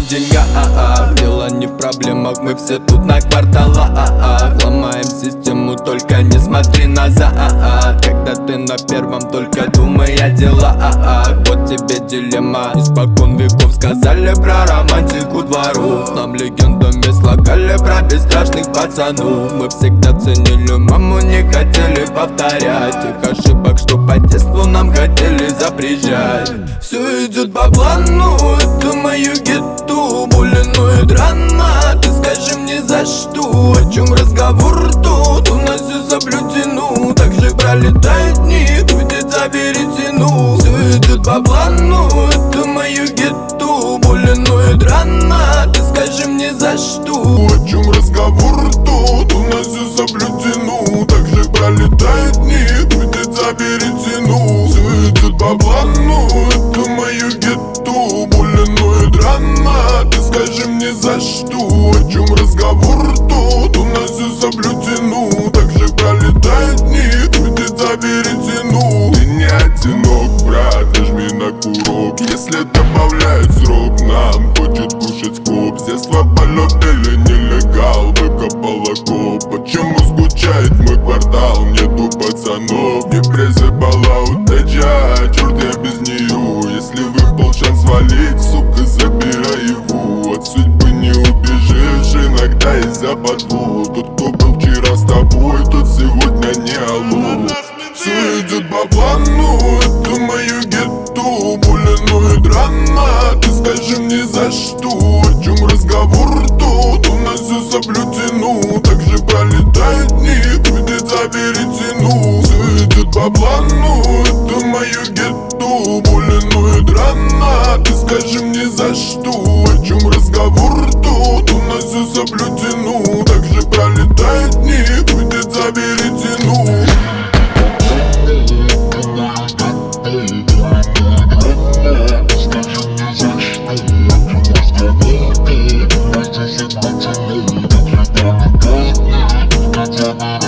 деньгах. Дело не в проблемах, мы все тут на кварталах. Ломаем систему, только не смотри назад. Когда ты на первом, только думай о делах. Вот тебе дилемма. Испокон веков сказали про романтику дворов. Нам легендами слагали про бесстрашных пацанов. Мы всегда ценили маму, не хотели повторять их ошибок, что по детству нам хотели запрещать. Все идет по плану, это мою гетту. Больно и драма, ты скажи мне за что? О чем разговор тут? У нас все соблюдено. Так же пролетают дни, будет заверетено. Все идет по плану, это мою гетту. Больно и драма, ты скажи мне за что? О чем разговор тут? У нас все соблюдено. Так же пролетают дни, будет заверетено. Все идет по плану, это мое гетту. Больно и драма, ты скажи мне за что? О чем разговор тут? У нас все соблюдено. Так же пролетают дни, будет заверетено. Ты не одинок, брат, нажми на курок. Если добавляют срок, нам хочет кушать коп. С детства полюбили нелегал, выкопал окоп. Почему скучает мой квартал, нету пацанов? Не призывала удача, черт я без нее. Если выпал шанс свалить, сука, забирай его. От судьбы не убежишь, иногда из-за подвод. Тот, кто был вчера с тобой, тот сегодня не алло. Все идет по плану, это мое гетту. Больно и драма, ты скажи мне за что? О чем разговор тут? У нас все соблюдено. Так же пролетают дни, будет заверетено. Все идет по плану, это мое гетту. Больно и драма, ты скажи мне за что? О чем разговор тут? У нас все соблюдено. Так же пролетают дни, будет заверетено. We'll be right back.